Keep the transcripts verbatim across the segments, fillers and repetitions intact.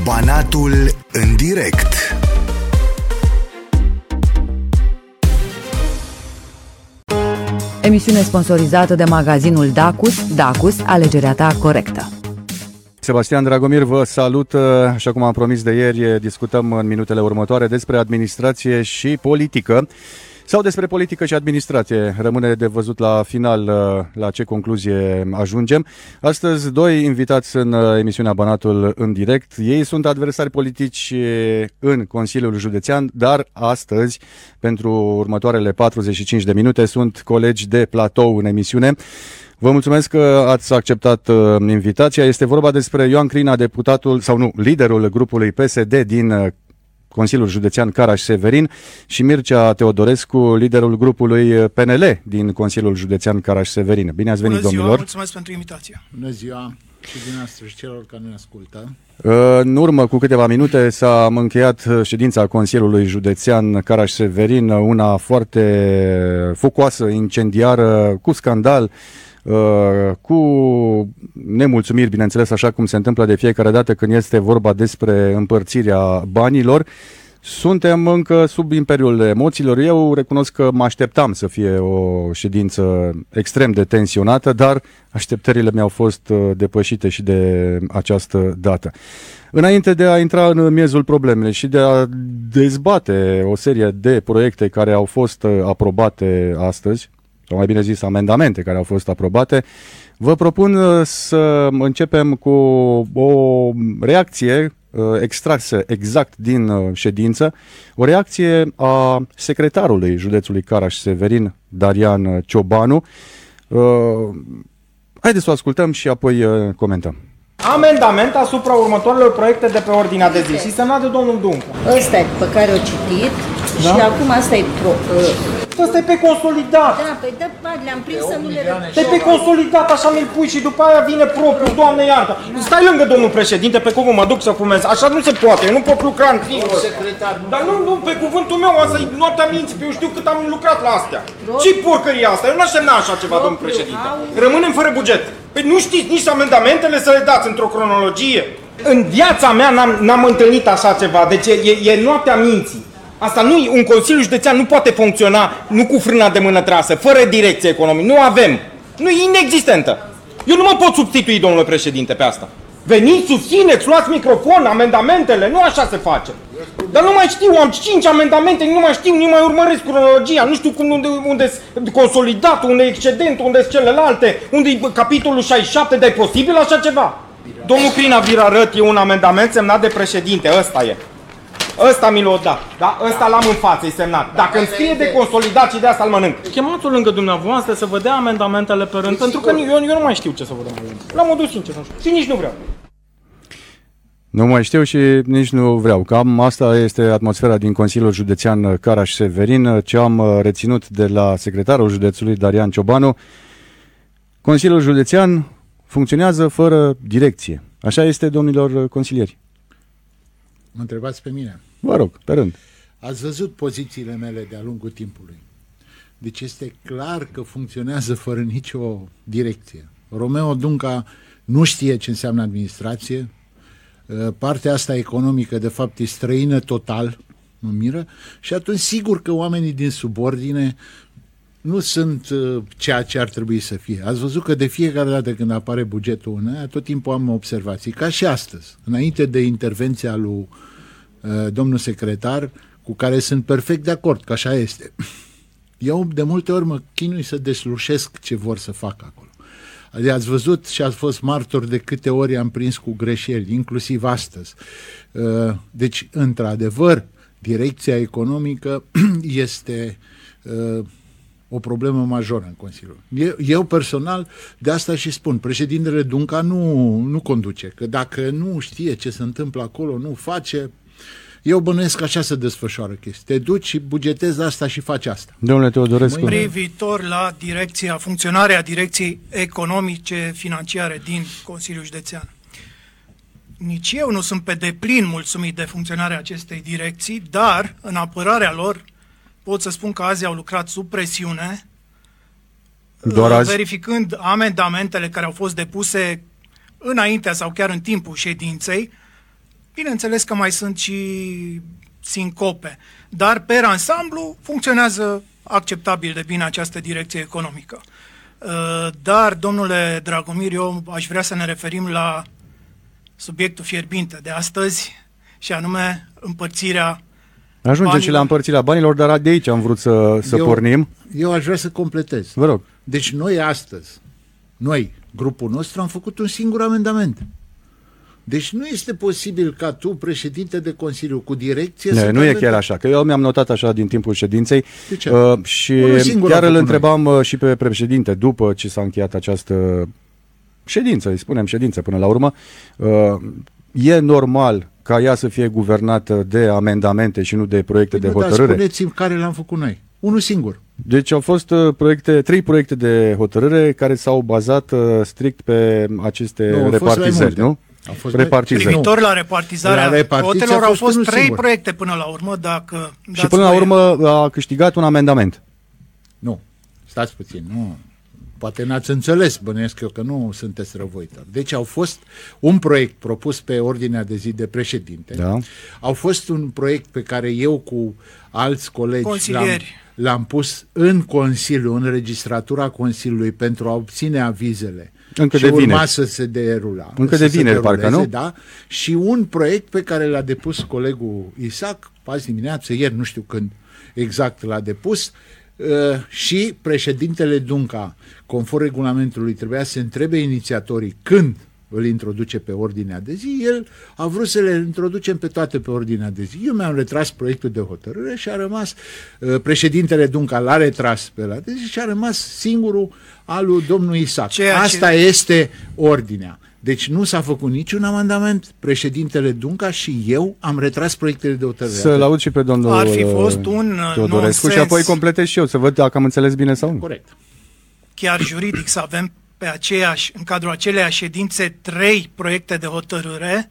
Banatul în direct. Emisiune sponsorizată de magazinul Dacus. Dacus, alegerea ta corectă. Sebastian Dragomir vă salut. Așa cum am promis de ieri, discutăm în minutele următoare despre administrație și politică. Sau despre politică și administrație. Rămâne de văzut la final la ce concluzie ajungem. Astăzi, doi invitați în emisiunea Banatul în direct. Ei sunt adversari politici în Consiliul Județean, dar astăzi, pentru următoarele patruzeci și cinci de minute, sunt colegi de platou în emisiune. Vă mulțumesc că ați acceptat invitația. Este vorba despre Ioan Crina, deputatul, sau nu, liderul grupului P S D din Consiliul Județean Caraș-Severin, și Mircea Teodorescu, liderul grupului P N L din Consiliul Județean Caraș-Severin. Bine ați venit, Bună ziua, domnilor! Mulțumesc pentru invitație! Bună ziua și dumneavoastră și celor care ne ascultă! În urmă cu câteva minute s-a încheiat ședința Consiliului Județean Caraș-Severin, una foarte focoasă, incendiară, cu scandal, cu nemulțumiri, bineînțeles, așa cum se întâmplă de fiecare dată când este vorba despre împărțirea banilor. Suntem încă sub imperiul emoțiilor. Eu recunosc că mă așteptam să fie o ședință extrem de tensionată, dar așteptările mi-au fost depășite și de această dată. Înainte de a intra în miezul problemele și de a dezbate o serie de proiecte care au fost aprobate astăzi, sau mai bine zis amendamente care au fost aprobate, vă propun să începem cu o reacție extrasă exact din ședință, o reacție a secretarului județului Caraș-Severin, Darian Ciobanu. Haideți să o ascultăm și apoi comentăm. Amendament asupra următoarelor proiecte de pe ordinea de zi și semnat de domnul Duncă. Ăsta e pe care o citit, da? Și acum asta e pro... Uh... Ăsta e pe consolidat. Da, păi da, le-am prins să nu le... Ăsta e pe consolidat, așa mi-l pui și după aia vine propriu, Doamne iartă. Stai lângă domnul președinte, pe cuvânt, mă duc să fumez. Așa nu se poate, eu nu pot lucra în timp. Dar nu, nu, pe cuvântul meu, asta e noaptea minții, eu știu cât am lucrat la astea. Ce-i porcăria asta? Eu n-aș semna așa ceva, domnul președinte. Rămânem fără buget. Păi nu știți nici amendamentele să le dați într-o cronologie? În viața mea n-am, n-am întâlnit așa ceva, deci e, e, e noaptea minții. Asta nu, un Consiliu Județean nu poate funcționa nu cu frâna de mână trasă, fără direcție economică. Nu avem. Nu, e inexistentă. Eu nu mă pot substitui, domnule președinte, pe asta. Veniți, susțineți, luați microfon, amendamentele, nu așa se face. Dar nu mai știu, am cinci amendamente, nu mai știu, nu mai urmăresc cronologia, nu știu cum, unde, unde consolidatul, unde e excedentul, unde sunt celelalte, unde e capitolul șaizeci și șapte, dar e posibil așa ceva? Domnul Crina vi-l arăt, e un amendament semnat de președinte, ăsta e. Ăsta mi l-o dat, da? Ăsta l-am în față, e semnat. Dacă îmi scrie de consolidat și de asta îl mănânc. Chemați-o lângă dumneavoastră să vă dea amendamentele pe rând, pentru că eu, eu nu mai știu ce să vă dau. L-am adus sincer, nu știu. Și nici nu vreau. Nu mai știu și nici nu vreau. Cam asta este atmosfera din Consiliul Județean Caraș-Severin, ce am reținut de la secretarul județului Darian Ciobanu. Consiliul Județean funcționează fără direcție. Așa este, domnilor consilieri? Mă întrebați pe mine? Vă rog, pe rând. Ați văzut pozițiile mele de-a lungul timpului. Deci este clar că funcționează fără nicio direcție. Romeo Dunca nu știe ce înseamnă administrație. Partea asta economică, de fapt, e străină total, mă miră, și atunci sigur că oamenii din subordine nu sunt ceea ce ar trebui să fie. Ați văzut că de fiecare dată când apare bugetul unei, tot timpul am observații, ca și astăzi, înainte de intervenția lui uh, domnul secretar, cu care sunt perfect de acord, că așa este. Eu de multe ori mă chinui să deslușesc ce vor să facă acolo. Adică ați văzut și ați fost martor de câte ori am prins cu greșeli, inclusiv astăzi. Uh, deci, într-adevăr, direcția economică este uh, o problemă majoră în Consiliu. Eu, eu personal, de asta și spun, președintele Dunca nu, nu conduce, că dacă nu știe ce se întâmplă acolo, nu face. Eu bănuiesc că așa se desfășoară chestii. Te duci și bugetezi asta și faci asta. Domnule Teodorescu. Privitor la direcția, funcționarea direcției economice financiare din Consiliul Județean. Nici eu nu sunt pe deplin mulțumit de funcționarea acestei direcții, dar în apărarea lor pot să spun că azi au lucrat sub presiune, Doar azi? verificând amendamentele care au fost depuse înaintea sau chiar în timpul ședinței, Bineînțeles că mai sunt și sincope, dar per ansamblu funcționează acceptabil de bine această direcție economică. Dar, domnule Dragomir, eu aș vrea să ne referim la subiectul fierbinte de astăzi, și anume împărțirea Ajungem banilor. Și la împărțirea banilor, dar de aici am vrut să, să eu, pornim. Eu aș vrea să completez. Vă rog. Deci noi astăzi, noi, grupul nostru, am făcut un singur amendament. Deci nu este posibil ca tu, președinte de Consiliu, cu direcție... Ne, să nu e chiar așa, că eu mi-am notat așa din timpul ședinței uh, și chiar îl întrebam noi. și pe președinte după ce s-a încheiat această ședință, îi spunem ședință până la urmă, uh, e normal ca ea să fie guvernată de amendamente și nu de proiecte păi de hotărâre? Dar spuneți-mi care l-am făcut noi. Unul singur. Deci au fost uh, proiecte, trei proiecte de hotărâre care s-au bazat uh, strict pe aceste nu, repartizări, nu? Privitor la repartizarea la cotelor au fost trei singur. proiecte până la urmă, dacă... Și până la urmă a câștigat un amendament. Nu, stați puțin, nu. Poate n-ați înțeles, bănuiesc eu că nu sunteți răvoitori. Deci au fost un proiect propus pe ordinea de zi de președinte. Da. Au fost un proiect pe care eu cu alți colegi l-am, l-am pus în Consiliu, în registratura Consiliului pentru a obține avizele. Încă și de urma vineri. să se derula. Încă de vineri, parcă, nu? Da? Și un proiect pe care l-a depus colegul Isaac, azi dimineață, ieri, nu știu când exact l-a depus, uh, și președintele Dunca, conform regulamentului, trebuia să întrebe inițiatorii când îl introduce pe ordinea de zi, el a vrut să le introducem pe toate pe ordinea de zi. Eu mi-am retras proiectul de hotărâre și a rămas, uh, președintele Dunca l-a retras pe la de zi și a rămas singurul al lui domnul Isaac. Ceea Asta ce... este ordinea. Deci nu s-a făcut niciun amendament, președintele Dunca și eu am retras proiectele de hotărâre. Să-l aud și pe domnul Ar fi fost un Teodorescu și apoi completez și eu, să văd dacă am înțeles bine sau nu. Corect. Chiar juridic să avem pe aceeași, în cadrul aceleiași ședințe trei proiecte de hotărâre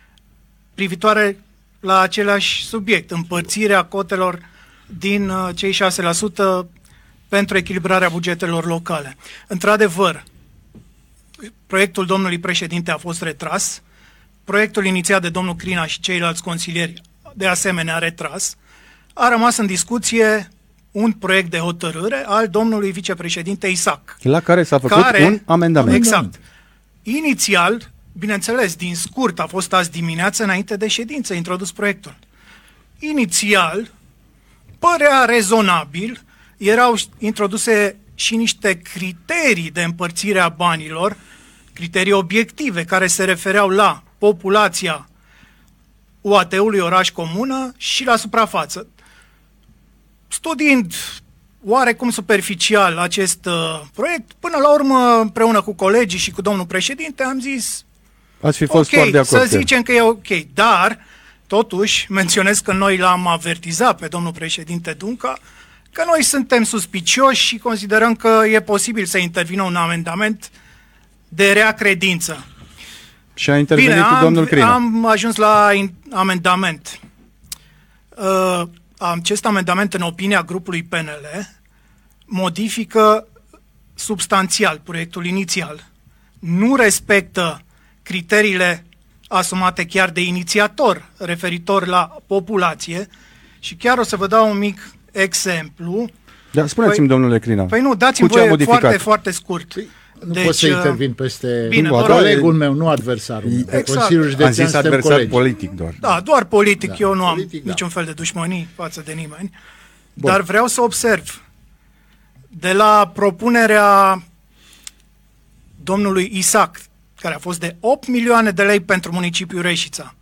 privitoare la același subiect, împărțirea cotelor din uh, cei șase la sută pentru echilibrarea bugetelor locale. Într-adevăr, proiectul domnului președinte a fost retras, proiectul inițiat de domnul Crina și ceilalți consilieri de asemenea retras, a rămas în discuție un proiect de hotărâre al domnului vicepreședinte Isaac. La care s-a făcut care, un amendament. Exact. Inițial, bineînțeles, din scurt, a fost azi dimineață înainte de ședință introdus proiectul. Inițial, părea rezonabil, erau introduse și niște criterii de împărțire a banilor, criterii obiective care se refereau la populația U A T-ului oraș-comună și la suprafață. Studiind oarecum superficial acest uh, proiect, până la urmă, împreună cu colegii și cu domnul președinte, am zis Ați fi fost ok, foarte de acord, să zicem că e ok, dar totuși menționez că noi l-am avertizat pe domnul președinte Dunca că noi suntem suspicioși și considerăm că e posibil să intervină un amendament de rea credință. Și a intervenit Bine, am, domnul Crina. am ajuns la amendament. Uh, acest amendament, în opinia grupului P N L, modifică substanțial proiectul inițial. Nu respectă criteriile asumate chiar de inițiator referitor la populație și chiar o să vă dau un mic exemplu. Da, spuneți-mi, păi, domnule Crina. Păi nu, dați-mi voie foarte, foarte scurt. Păi, nu deci, pot să intervin peste bine, colegul meu, nu adversarul. Exact. Consiliul Județean suntem colegi. Am zis adversar politic doar. Da, doar politic. Da, eu nu am politic, niciun da. fel de dușmănii față de nimeni. Bun. Dar vreau să observ. De la propunerea domnului Isaac, care a fost de opt milioane de lei pentru municipiul Reșița,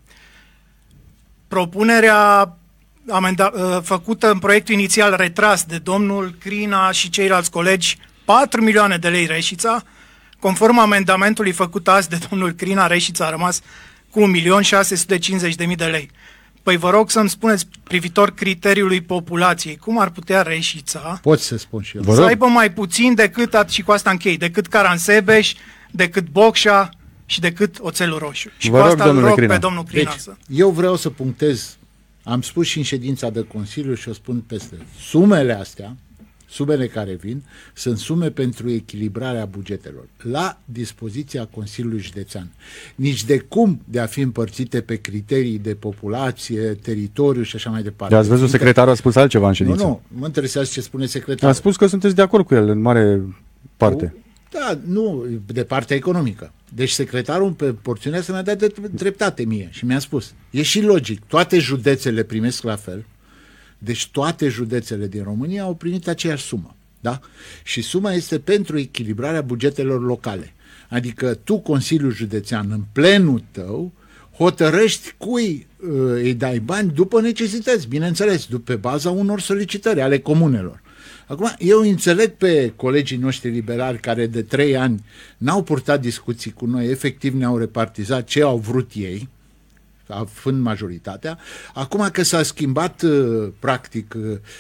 propunerea amenda, făcută în proiectul inițial retras de domnul Crina și ceilalți colegi, patru milioane de lei Reșița, conform amendamentului făcut azi de domnul Crina, Reșița a rămas cu un milion șase sute cincizeci de mii de lei. Păi vă rog să-mi spuneți, privitor criteriului populației, cum ar putea Reșița Pot să spun și eu. să aibă mai puțin decât, și cu asta închei, decât Caransebeș, decât Bocșa și decât Oțelul Roșu. Și vă cu asta rog, îl rog Crina. pe domnul Crina Deci, să... eu vreau să punctez, am spus și în ședința de Consiliu și o spun peste, sumele astea sumele care vin sunt sume pentru echilibrarea bugetelor la dispoziția Consiliului Județean. Nici de cum de a fi împărțite pe criterii de populație, teritoriu și așa mai departe. Dar ați văzut, secretarul a spus altceva în ședință. Nu, nu, mă interesează ce spune secretarul. A spus că sunteți de acord cu el în mare parte. Da, nu, de partea economică. Deci secretarul pe porțiunea asta mi-a dat de dreptate mie și mi-a spus. E și logic, toate județele primesc la fel, deci toate județele din România au primit aceeași sumă. Da? Și suma este pentru echilibrarea bugetelor locale. Adică tu, Consiliul Județean, în plenul tău, hotărăști cui uh, îi dai bani după necesități, bineînțeles, după baza unor solicitări ale comunelor. Acum, eu înțeleg pe colegii noștri liberali care de trei ani n-au purtat discuții cu noi, efectiv ne-au repartizat ce au vrut ei, având majoritatea. Acum că s-a schimbat practic,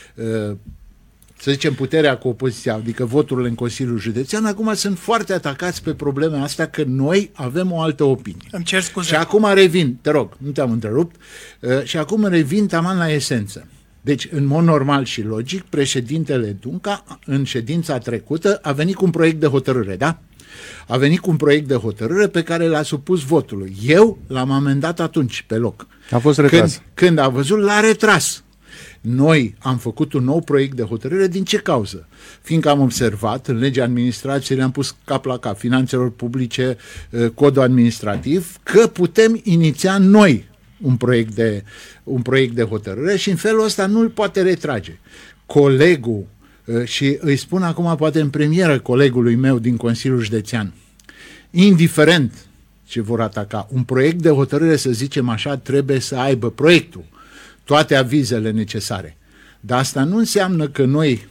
să zicem, puterea cu opoziția, adică voturile în Consiliul Județean, acum sunt foarte atacați pe problema asta că noi avem o altă opinie. Îmi cer scuze. Și acum revin, te rog, nu te-am întrerupt, și acum revin taman la esență. Deci, în mod normal și logic, președintele Dunca, în ședința trecută, a venit cu un proiect de hotărâre, da? A venit cu un proiect de hotărâre pe care l-a supus votului. Eu l-am amendat atunci, pe loc. A fost retras. Când, când a văzut, l-a retras. Noi am făcut un nou proiect de hotărâre. Din ce cauză? Fiindcă am observat, în legea administrației le-am pus cap la cap, finanțelor publice, codul administrativ, că putem iniția noi un proiect de, un proiect de hotărâre și în felul ăsta nu îl poate retrage. Colegul, și îi spun acum poate în premieră colegului meu din Consiliul Județean, indiferent ce vor ataca, un proiect de hotărâre, să zicem așa, trebuie să aibă proiectul, toate avizele necesare. Dar asta nu înseamnă că noi,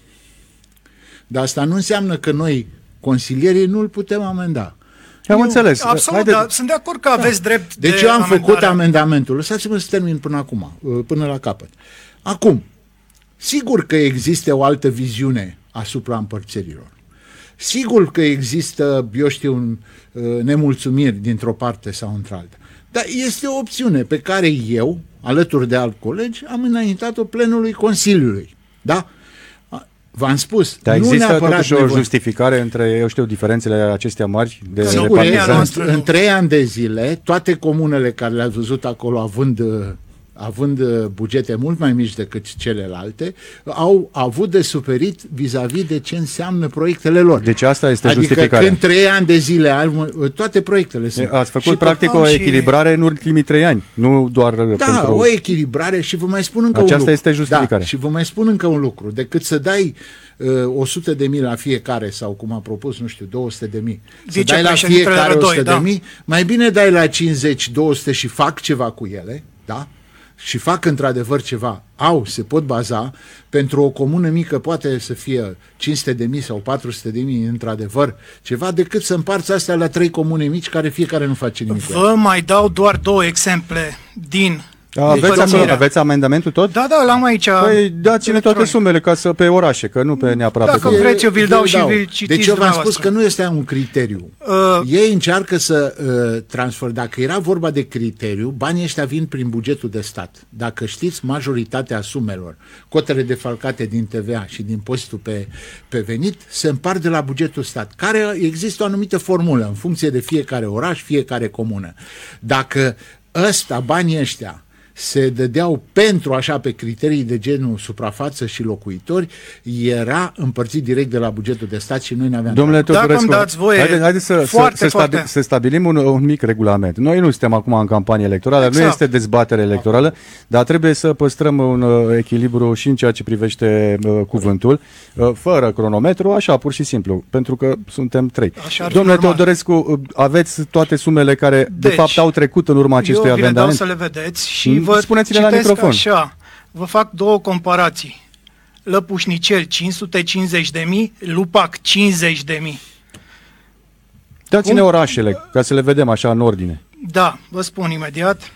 dar asta nu înseamnă că noi, consilierii, nu îl putem amenda. Am eu, înțeles. Absolut, Haide... dar sunt de acord că aveți da. drept deci de eu am amendare. făcut amendamentul. Lăsați-mă să termin până acum, până la capăt. Acum, sigur că există o altă viziune asupra împărțirilor. Sigur că există, eu știu, nemulțumiri dintr-o parte sau într-alta. Dar este o opțiune pe care eu, alături de alți colegi, am înaintat-o plenului Consiliului. Da? V-am spus. Dar nu există totuși o nevoie. justificare între, eu știu, diferențele acestea mari de Sigur, repartizare? în, în trei ani de zile, toate comunele care le-ați văzut acolo având, având bugete mult mai mici decât celelalte, au avut de suferit vis-a-vis de ce înseamnă proiectele lor. Deci asta este adică justificarea. Adică când trei ani de zile, toate proiectele sunt. Ați făcut și practic o echilibrare și... în ultimii trei ani, nu doar da, pentru... o echilibrare și vă mai spun încă Aceasta un lucru. este justificarea. Da, și vă mai spun încă un lucru. Decât să dai uh, o sută de mii la fiecare sau cum a propus, nu știu, două sute de mii, să dai la fiecare o sută de mii, mai bine dai la cincizeci două sute și fac ceva cu ele, da? Și fac într-adevăr ceva, au, se pot baza, pentru o comună mică poate să fie cinci sute de mii sau patru sute de mii, într-adevăr, ceva, decât să împarți astea la trei comune mici care fiecare nu face nimic. Vă mai dau doar două exemple din... Aveți, aveți amendamentul tot? Da, da, l-am aici. Păi dați-ne toate sumele ca să, pe orașe, că nu pe neapărat. Dacă pe vreți, eu vi-l dau și vi-l citiți. Deci eu v-am spus că nu este un criteriu. Uh, Ei încearcă să uh, transfer. Dacă era vorba de criteriu, banii ăștia vin prin bugetul de stat. Dacă știți, majoritatea sumelor, cotele defalcate din T V A și din impozitul pe, pe venit, se împart de la bugetul stat, care există o anumită formulă în funcție de fiecare oraș, fiecare comună. Dacă ăsta, banii ăștia, se dădeau pentru așa pe criterii de genul suprafață și locuitori, era împărțit direct de la bugetul de stat și noi nu aveam. Domnule Teodorescu, haideți haide să, foarte, să, să, stabi, să stabilim un, un mic regulament. Noi nu suntem acum în campanie electorală, exact. Nu este dezbatere electorală, dar trebuie să păstrăm un uh, echilibru și în ceea ce privește uh, cuvântul, uh, fără cronometru, așa, pur și simplu, pentru că suntem trei. Domnule Teodorescu, uh, aveți toate sumele care deci, de fapt au trecut în urma acestui eu amendament? Eu vi le dau să le vedeți și vă spuneți-le la microfon. Așa, vă fac două comparații. Lăpușnicel cinci sute cincizeci de mii, Lupac cincizeci de mii. Dați-ne Cum? orașele, ca să le vedem așa în ordine. Da, vă spun imediat.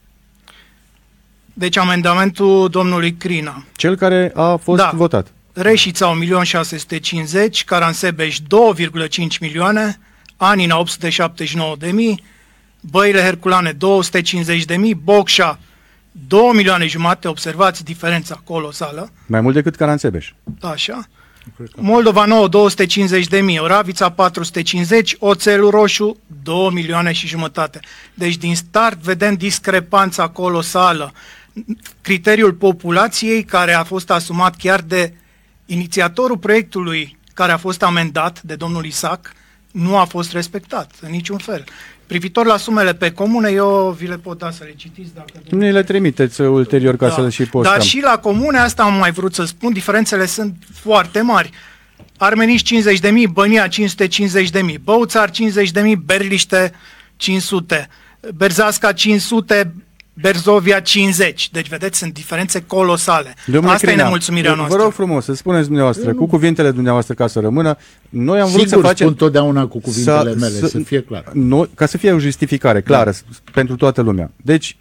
Deci amendamentul domnului Crina. Cel care a fost da. votat. Reșița un milion șase sute cincizeci, Caransebeș doi virgulă cinci milioane, Anina opt sute șaptezeci și nouă de mii, Băile Herculane două sute cincizeci de mii, Bocșa două milioane jumate, observați diferența colosală. Mai mult decât Caransebeș. Așa. Moldova Nouă două sute cincizeci de mii, Oravița patru sute cincizeci, Oțelul Roșu două milioane și jumătate. Deci din start vedem discrepanța colosală. Criteriul populației, care a fost asumat chiar de inițiatorul proiectului care a fost amendat de domnul Isac, nu a fost respectat în niciun fel. Privitor la sumele pe comune, eu vi le pot da să le citiți dacă... Nu le trimiteți ulterior ca da. să le și postăm. Dar și la comune, asta am mai vrut să spun, diferențele sunt foarte mari. Armeniș cincizeci de mii, Bănia cinci sute cincizeci de mii, Băuțar cincizeci de mii, Berliște cinci sute, Berzasca cinci sute, Berzovia cincizeci. Deci, vedeți, sunt diferențe colosale. Domnule Asta Crinea, e nemulțumirea noastră. Vă rog frumos să spuneți dumneavoastră, cu cuvintele dumneavoastră ca să rămână, noi am vrut Sigur, să facem... spun totdeauna cu cuvintele să, mele, să, să fie clar. Noi, ca să fie o justificare clară da. pentru toată lumea. Deci,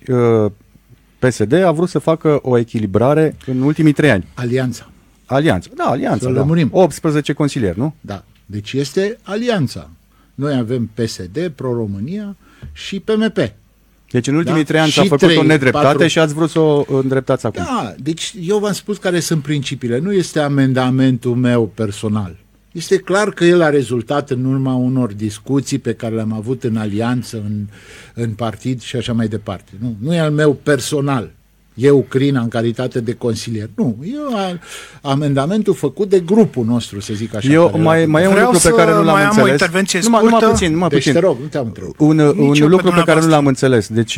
P S D a vrut să facă o echilibrare în ultimii trei ani. Alianța. Alianța, da, alianța, Să da. lămurim. optsprezece consilieri, nu? Da, deci este alianța. Noi avem P S D, Pro-România și P M P. Deci în ultimii Da? trei ani s-a Și făcut trei, o nedreptate patru. și ați vrut să o îndreptați acum. Da, deci eu v-am spus care sunt principiile. Nu este amendamentul meu personal. Este clar că el a rezultat în urma unor discuții pe care le-am avut în alianță, în, în partid și așa mai departe. Nu, nu e al meu personal. Eu, Crina, în calitate de consilier. Nu, e a, amendamentul făcut de grupul nostru, să zic așa. Eu mai, mai e un Vreau lucru pe care nu l-am mai am înțeles. o intervenție numai, numai scurtă. puțin, numai Deci puțin. te rog, nu te-am întrebat. Un, un Nici eu lucru pe pe care nu dumneavoastră. l-am înțeles. Deci,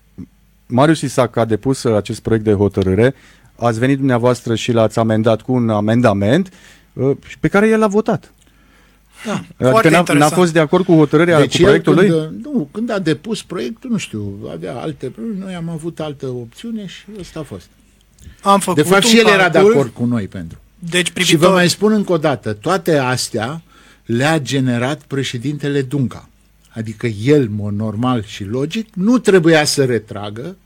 Marius Isac a depus acest proiect de hotărâre, ați venit dumneavoastră și l-ați amendat cu un amendament pe care el l-a votat. Da. Adică n-a, n-a fost de acord cu hotărârea, Deci cu proiectul când, lui? Nu, când a depus proiectul, nu știu, avea alte probleme, noi am avut altă opțiune și ăsta a fost. Am făcut De fapt un și el era de calcul. acord cu noi pentru. Deci, Și privitor... vă mai spun încă o dată, toate astea le-a generat președintele Dunca. Adică el, în mod normal și logic, nu trebuia să retragă,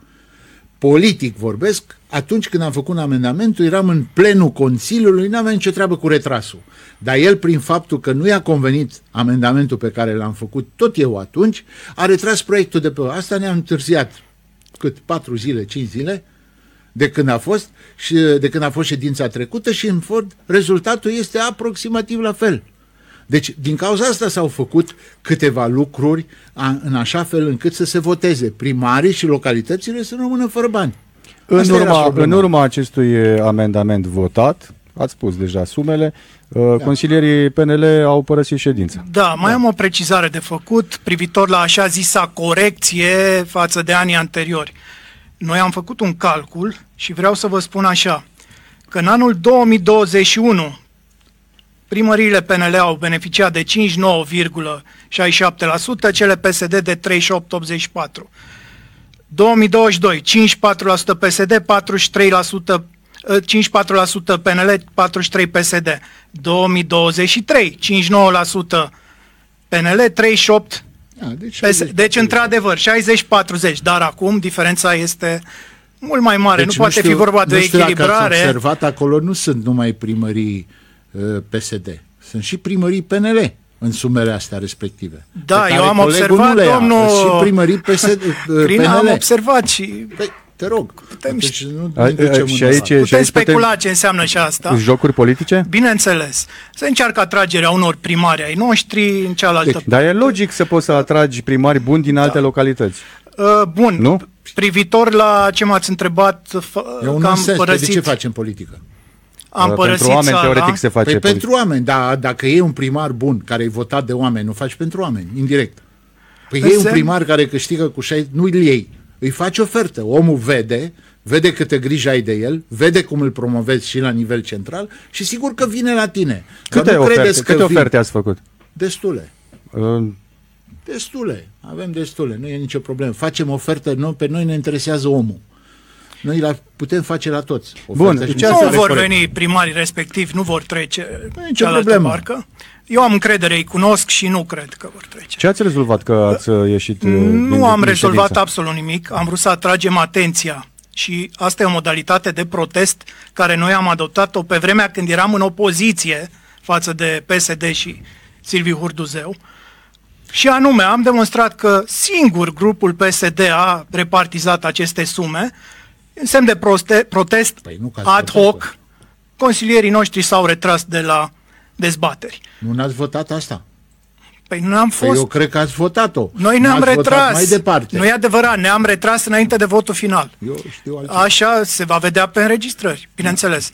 politic vorbesc, atunci când am făcut un amendament, eram în plenul Consiliului, nu aveam nicio treabă cu retrasul. Dar el, prin faptul că nu i-a convenit amendamentul pe care l-am făcut tot eu atunci, a retras proiectul de pe... Asta ne-a întârziat cât? Patru zile, cinci zile de când a fost și de când a fost ședința trecută și în fond rezultatul este aproximativ la fel. Deci, din cauza asta s-au făcut câteva lucruri a, în așa fel încât să se voteze. Primarii și localitățile să rămână fără bani. În Asta era urma, problema. în urma acestui amendament votat, ați spus deja sumele, da. consilierii P N L au părăsit ședința. Da, mai da. am o precizare de făcut privitor la așa zisa corecție față de anii anteriori. Noi am făcut un calcul și vreau să vă spun așa, că în anul două mii douăzeci și unu primăriile P N L au beneficiat de cincizeci și nouă virgulă șaizeci și șapte la sută, cele P S D de treizeci și opt virgulă optzeci și patru la sută. două mii douăzeci și doi, cincizeci și patru la sută P S D, patruzeci și trei la sută cincizeci și patru la sută P N L, patruzeci și trei la sută P S D. două mii douăzeci și trei, cincizeci și nouă la sută P N L, treizeci și opt la sută Da, deci, P S D. Deci, într-adevăr, șaizeci patruzeci, dar acum diferența este mult mai mare. Deci nu poate știu, fi vorba de o nu știu dacă ați echilibrare. observat, acolo nu sunt numai primării uh, P S D, sunt și primării P N L în sumele astea respective. Da, Pe eu care am colegul observat, nu le ia, domnul și primării P S D, uh, Crin, P N L. am observat și Păi, te rog. Putem Deci nu A, ne ducem și în aici- alt. și putem aici specula putem- ce înseamnă și asta. Jocuri politice? Bineînțeles. Se încearcă atragerea unor primari ai noștri în cealaltă. Deci, Dar e logic să poți să atragi primari buni din alte localități. Uh, bun, Nu? privitor la ce m-ați întrebat, f- E un că am nonsens. Păi de părăsit, ce facem politică? am părăsit Pentru oameni, țara. teoretic, se face Păi politică. pentru oameni, dar dacă e un primar bun care e votat de oameni, nu faci pentru oameni, indirect. Păi e un Înseamnă- primar care câștigă cu șaizeci, nu-l iei, îi faci ofertă. Omul vede, vede câtă grijă ai de el, vede cum îl promovezi și la nivel central și sigur că vine la tine. Dar Câte, nu oferte, credeți că câte vin- oferte ați făcut? Destule. Uh, Destule. Avem destule, nu e nicio problemă. Facem ofertă, nu, pe noi ne interesează omul. Noi la putem face la toți. Bun, Ofertă și ce mi se Nu pare vor corect. veni primarii respectiv, nu vor trece Nu e nicio cealaltă problemă. barcă. Eu am încredere, îi cunosc și nu cred că vor trece. ce ați rezolvat că ați uh, ieșit? uh, din- Nu am din rezolvat ședință? absolut nimic, am vrut să atragem atenția și asta e o modalitate de protest care noi am adoptat-o pe vremea când eram în opoziție față de P S D și Silviu Hurduzeu. Și anume, am demonstrat că singur grupul P S D a repartizat aceste sume în semn de proste- protest Păi nu că ați ad făcut-o. hoc consilierii noștri s-au retras de la dezbateri. Nu n-ați votat asta? Păi nu am fost... Păi eu cred că ați votat-o. Noi ne-am retras. Mai departe. Nu e adevărat, ne-am retras înainte de votul final. Eu știu altceva. Așa se va vedea pe înregistrări, bineînțeles.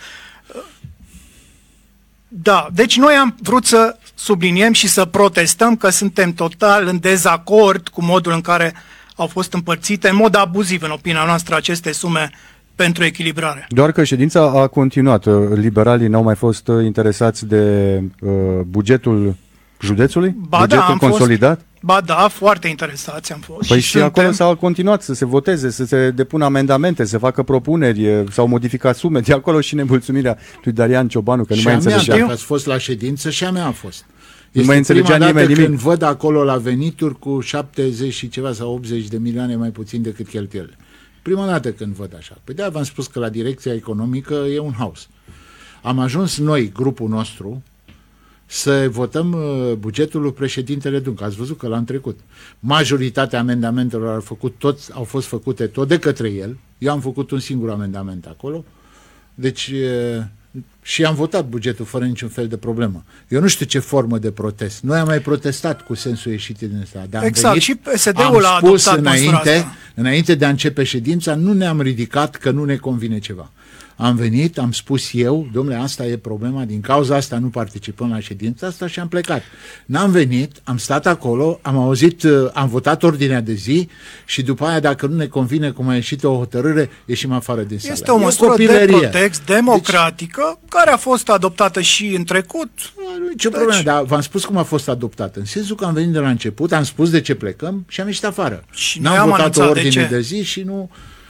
Da, deci noi am vrut să subliniem și să protestăm că suntem total în dezacord cu modul în care au fost împărțite în mod abuziv, în opinia noastră, aceste sume pentru echilibrare. Doar că ședința a continuat. Liberalii n-au mai fost interesați de uh, bugetul județului? Ba bugetul da, am consolidat? Fost, ba da, foarte interesați am fost. Păi și, și suntem... acolo s-a continuat să se voteze, să se depună amendamente, să facă propuneri, s-au modificat sume. De acolo și nemulțumirea lui Darian Ciobanu, că nu și mai a mea, înțelegea. dacă ați fost la ședință, și a mea a fost. Nu Este mai înțelegea prima dată nimeni când nimic. văd acolo la venituri cu șaptezeci și ceva sau optzeci de milioane mai puțin decât cheltuielile. Prima dată când văd așa. Păi de-aia v-am spus că la direcția economică e un haos. Am ajuns noi, grupul nostru, să votăm uh, bugetul lui președintele Dunca. Ați văzut că l-am trecut. Majoritatea amendamentelor au, făcut toți, au fost făcute tot de către el. Eu am făcut un singur amendament acolo. Deci uh, și am votat bugetul fără niciun fel de problemă. Eu nu știu ce formă de protest. Noi am mai protestat cu sensul ieșit din ăsta. Dar exact, venit, și P S D-ul a spus adoptat înainte, înainte de a începe ședința, nu ne-am ridicat că nu ne convine ceva. Am venit, am spus eu, domnule, asta e problema, din cauza asta nu participăm la ședința asta și am plecat. N-am venit, am stat acolo, am auzit, am votat ordinea de zi și după aia, dacă nu ne convine cum a ieșit o hotărâre, ieșim afară din sală. Este o măsură de protext democratică, deci, care a fost adoptată și în trecut. Nu e nicio deci, problemă, dar v-am spus cum a fost adoptată. În sensul că am venit de la început, am spus de ce plecăm și am ieșit afară. N-am votat o ordine de, de zi și nu...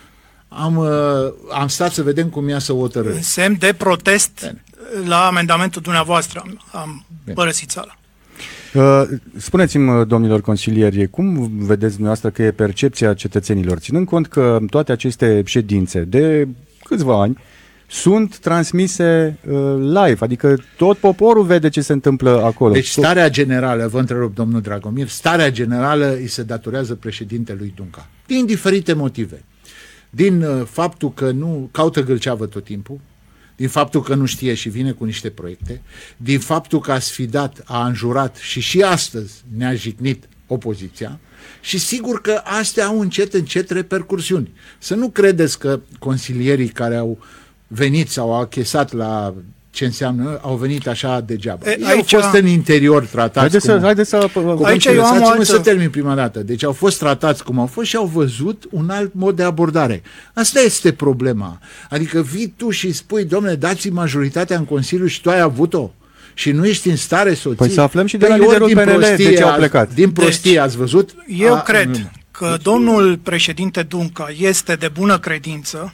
Am, uh, am stat să vedem cum ia să o hotărâre. În semn de protest Bine. La amendamentul dumneavoastră am, am părăsit sala. Uh, spuneți-mi, domnilor consilieri, cum vedeți dumneavoastră că e percepția cetățenilor, ținând cont că toate aceste ședințe de câțiva ani sunt transmise uh, live, adică tot poporul vede ce se întâmplă acolo. Deci starea generală, vă întrerup, domnul Dragomir, starea generală îi se datorează președintelui Dunca, din diferite motive. Din uh, faptul că nu caută gâlceavă tot timpul, din faptul că nu știe și vine cu niște proiecte, din faptul că a sfidat, a înjurat și și astăzi ne-a jignit opoziția și sigur că astea au încet, încet repercursiuni. Să nu credeți că consilierii care au venit sau au achesat la ce înseamnă, au venit așa degeaba. E, aici au fost în interior tratați. Haideți cum, să, haide să, cum aici eu am altă... să termin prima dată. Deci au fost tratați cum au fost și au văzut un alt mod de abordare. Asta este problema. Adică vii tu și spui, domnule, dați-mi majoritatea în Consiliu și tu ai avut-o. Și nu ești în stare să o ții. Păi să aflăm și de la liderul P N L de ce au plecat. Din prostie, deci, ați văzut? Eu A, cred nu, că deci, domnul președinte Dunca este de bună credință,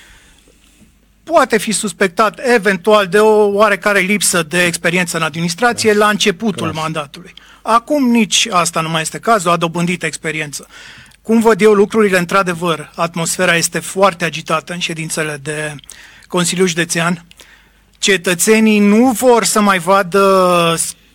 poate fi suspectat eventual de o oarecare lipsă de experiență în administrație la începutul Clas. mandatului. Acum nici asta nu mai este cazul, a dobândit experiență. Cum văd eu lucrurile, într-adevăr, atmosfera este foarte agitată în ședințele de Consiliul Județean. Cetățenii nu vor să mai vadă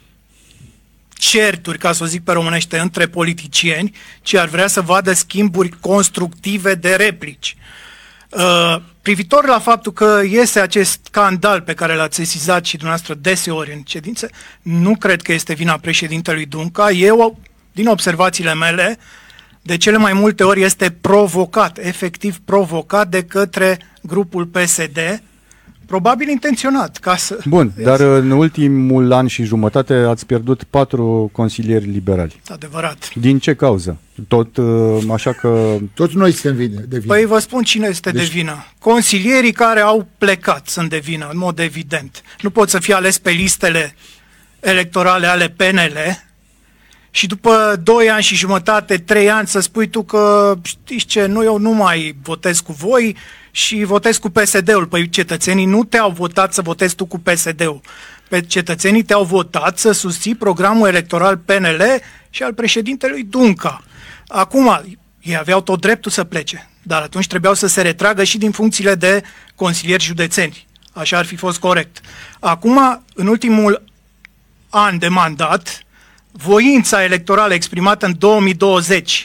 certuri, ca să o zic pe românește, între politicieni, ci ar vrea să vadă schimburi constructive de replici. Uh, privitor la faptul că iese acest scandal pe care l-ați sesizat și dumneavoastră deseori în ședințe, nu cred că este vina președintelui Dunca. Eu, din observațiile mele, de cele mai multe ori este provocat, efectiv provocat de către grupul P S D, probabil intenționat. Ca să... Bun, dar în ultimul an și jumătate ați pierdut patru consilieri liberali. Adevărat. Din ce cauză? Tot așa că... Tot noi suntem de vină. Păi vă spun cine este deci... de vină. Consilierii care au plecat sunt de vină, în mod evident. Nu pot să fie ales pe listele electorale ale P N L și după doi ani și jumătate, trei ani să spui tu că, știți ce, nu, eu nu mai votez cu voi și votez cu P S D-ul. Păi cetățenii nu te-au votat să votezi tu cu P S D-ul. Pe cetățenii te-au votat să susții programul electoral P N L și al președintelui Dunca. Acum, ei aveau tot dreptul să plece, dar atunci trebuiau să se retragă și din funcțiile de consilieri județeni. Așa ar fi fost corect. Acum, în ultimul an de mandat, voința electorală exprimată în două mii douăzeci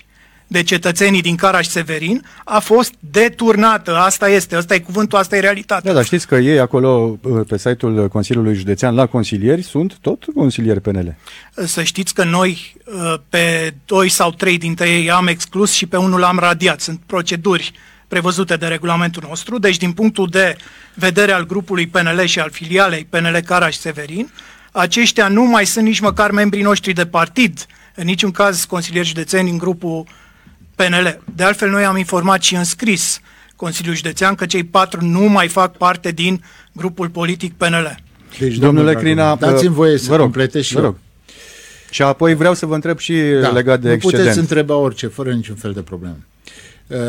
de cetățenii din Caraș-Severin a fost deturnată. Asta este, asta e cuvântul, asta e realitatea. Da, dar știți că ei acolo, pe site-ul Consiliului Județean, la consilieri, sunt tot consilieri P N L. Să știți că noi pe doi sau trei dintre ei am exclus și pe unul am radiat. Sunt proceduri prevăzute de regulamentul nostru, deci din punctul de vedere al grupului P N L și al filialei P N L Caraș-Severin, aceștia nu mai sunt nici măcar membrii noștri de partid, în niciun caz consilieri județeni în grupul P N L. De altfel, noi am informat și în scris Consiliul Județean că cei patru nu mai fac parte din grupul politic P N L. Deci, domnule Crina, dați-mi voie să completez și vă rog. Și apoi vreau să vă întreb și da, legat de nu excedent. Puteți întreba orice, fără niciun fel de problemă. Uh,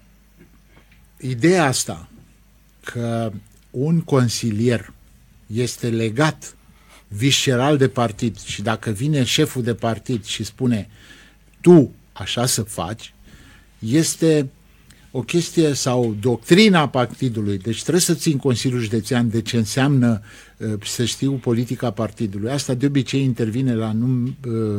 ideea asta că un consilier este legat visceral de partid și dacă vine șeful de partid și spune tu așa să faci, este o chestie sau doctrina partidului. Deci trebuie să țin Consiliul Județean de ce înseamnă să știu politica partidului. Asta de obicei intervine la num,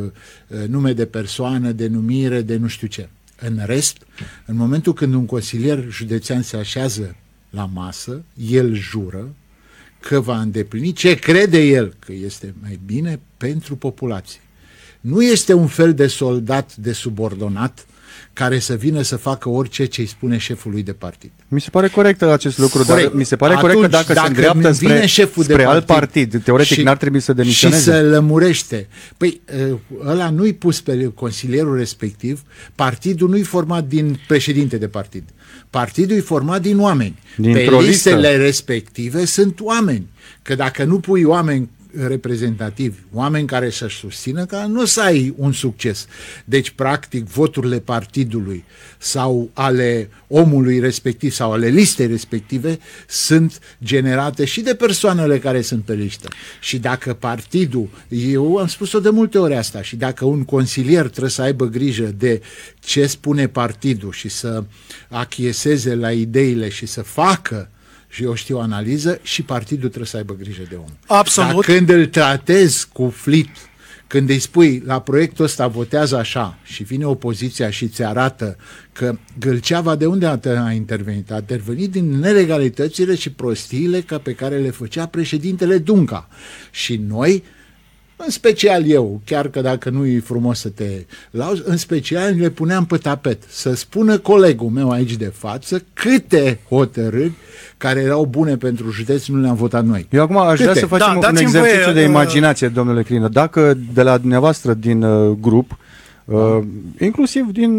nume de persoană, denumire, de nu știu ce. În rest, în momentul când un consilier județean se așează la masă, el jură că va îndeplini ce crede el că este mai bine pentru populație. Nu este un fel de soldat de subordonat care să vină să facă orice ce îi spune șefului de partid. Mi se pare corect acest lucru, corect. Dar mi se pare Atunci, corect că dacă, dacă se îndreaptă spre, spre alt partid, teoretic n-ar trebui să demisioneze. Și să lămurește. Păi ăla nu-i pus pe consilierul respectiv, partidul nu-i format din președinte de partid. Partidul e format din oameni. Dintr-o pe listele listă. Respective sunt oameni. Că dacă nu pui oameni reprezentativi, oameni care să-și susțină, că nu o să ai un succes. Deci, practic, voturile partidului sau ale omului respectiv sau ale listei respective sunt generate și de persoanele care sunt pe listă. Și dacă partidul, eu am spus-o de multe ori asta, și dacă un consilier trebuie să aibă grijă de ce spune partidul și să achieseze la ideile și să facă și eu știu analiză, și partidul trebuie să aibă grijă de om. Absolut. Dar când îl tratezi cu flit, când îi spui la proiectul ăsta votează așa și vine opoziția și ți arată că Gâlceava de unde a intervenit? A intervenit din nelegalitățile și prostiile ca pe care le făcea președintele Dunca. Și noi, în special eu, chiar că dacă nu e frumos să te lauzi, în special le puneam pe tapet. Să spună colegul meu aici de față câte hotărâri care erau bune pentru județ nu le-am votat noi. Eu acum aș câte? vrea să facem da, un exercițiu voie, de imaginație, domnule Crină. Dacă de la dumneavoastră din uh, grup, uh, da. inclusiv din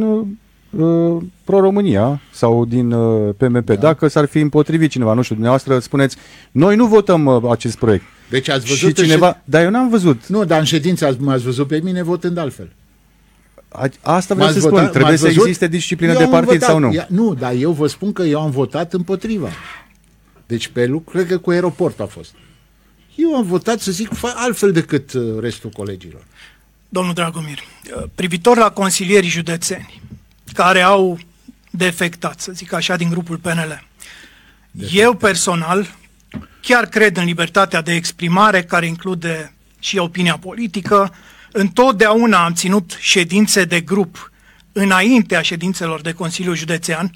uh, Pro-România sau din uh, P M P, da. dacă s-ar fi împotrivit cineva, nu știu, dumneavoastră spuneți, noi nu votăm uh, acest proiect. Deci ați văzut și cineva, șed... dar eu n-am văzut. Nu, dar în ședință m-ați văzut pe mine votând altfel. A, asta vreau să spun, trebuie să existe disciplină eu de partid votat, sau nu? Ia, nu, dar eu vă spun că eu am votat împotriva. Deci pe lucru, cred că cu aeroportul a fost. Eu am votat, să zic, altfel decât restul colegilor. Domnul Dragomir, privitor la consilierii județeni care au defectat, să zic așa, din grupul P N L, defectat. Eu personal chiar cred în libertatea de exprimare, care include și opinia politică. Întotdeauna am ținut ședințe de grup înaintea ședințelor de Consiliu Județean.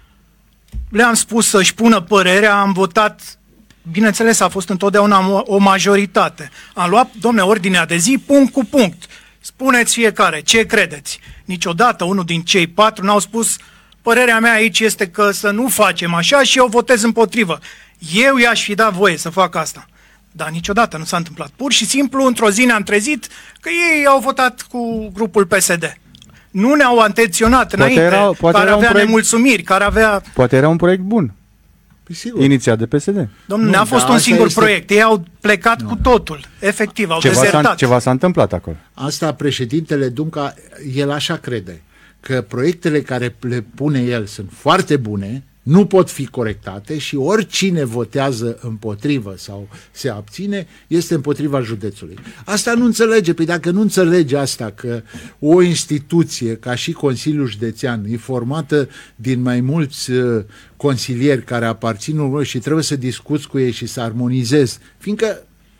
Le-am spus să-și pună părerea, am votat, bineînțeles, a fost întotdeauna o majoritate. Am luat, domne, ordinea de zi, punct cu punct. Spuneți fiecare, ce credeți? Niciodată unul din cei patru n-au spus, părerea mea aici este că să nu facem așa și eu votez împotrivă. Eu i-aș fi dat voie să fac asta. Dar niciodată nu s-a întâmplat. Pur și simplu, într-o zi ne-am trezit că ei au votat cu grupul P S D. Nu ne-au atenționat poate înainte, era, poate care era avea proiect, nemulțumiri, care avea... Poate era un proiect bun. Sigur. Inițiat de P S D. Dom'le, n-a fost un singur este... proiect. Ei au plecat nu. cu totul. Efectiv, au ceva dezertat. S-a, ceva s-a întâmplat acolo. Asta președintele Dunca, el așa crede, că proiectele care le pune el sunt foarte bune, nu pot fi corectate și oricine votează împotrivă sau se abține este împotriva județului. Asta nu înțelege, păi dacă nu înțelege asta că o instituție ca și Consiliul Județean e formată din mai mulți uh, consilieri care aparțin unor și trebuie să discuți cu ei și să armonizezi, fiindcă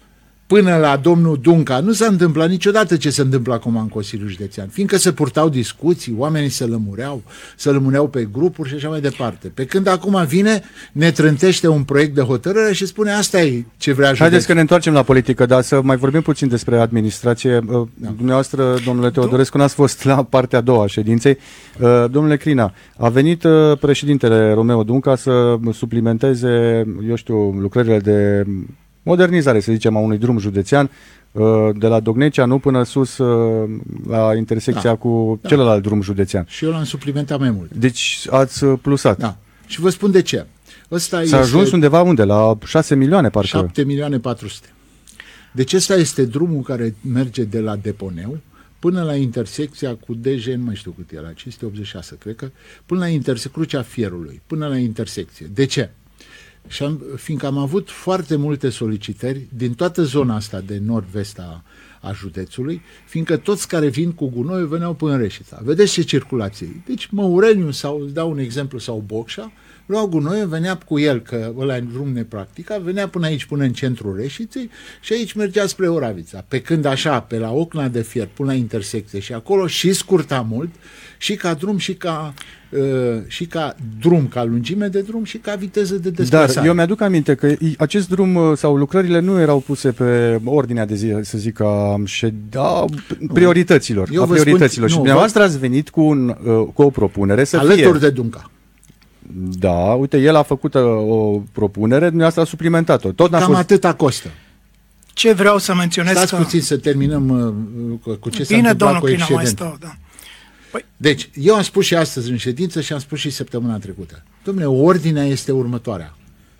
până la domnul Dunca, nu s-a întâmplat niciodată ce se întâmplă acum în Consiliul Județean, fiindcă se purtau discuții, oamenii se lămureau, se lămureau pe grupuri și așa mai departe. Pe când acum vine, ne trântește un proiect de hotărâre și spune asta e ce vrea județul. Haideți că ne întoarcem la politică, dar să mai vorbim puțin despre administrație. Da. Dumneavoastră, domnule Teodorescu, n-ați fost la partea a doua a ședinței. Domnule Crina, a venit președintele Romeo Dunca să suplimenteze, eu știu, lucrările de modernizare, să zicem, a unui drum județean de la Dognecea, nu, până sus la intersecția da. cu da. celălalt drum județean. Și eu l-am suplimentat mai mult. Deci ați plusat. Da. Și vă spun de ce. Ăsta S-a este ajuns undeva unde? La șase milioane, parcă? șapte milioane patru sute. Deci ăsta este drumul care merge de la Deponeu până la intersecția cu D J, nu mai știu cât era, cinci sute optzeci și șase, cred că, până la intersecția Crucea Fierului, până la intersecție. De ce? Și am, fiindcă am avut foarte multe solicitări din toată zona asta de nord-vest a, a județului, fiindcă toți care vin cu gunoi veneau până în Reșița. Vedeți ce circulație. Deci Măureniu, sau îți dau un exemplu, sau Bocșa, luau gunoi, venea cu el, că ăla e drum nepractica, venea până aici, până în centrul Reșiței și aici mergea spre Oravița. Pe când așa, pe la Ocna de Fier, până la intersecție și acolo și scurta mult, și ca drum, și ca, uh, și ca drum, ca lungime de drum și ca viteză de desplasare. Dar eu mi-aduc aminte că acest drum sau lucrările nu erau puse pe ordinea de zi, să zic, a, a priorităților. Eu a priorităților. Spun, și dumneavoastră ați venit cu, un, uh, cu o propunere să alături fie... Alături de Dunca. Da, uite, el a făcut uh, o propunere, dumneavoastră a suplimentat-o. Tot n-a Cam fost... atâta costă. Ce vreau să menționez... Stați că... puțin să terminăm uh, cu ce Bine, s-a întâmplat cu excedentul. Mai excedentul. stau, da. Păi... Deci, eu am spus și astăzi în ședință și am spus și săptămâna trecută. Dom'le, ordinea este următoarea.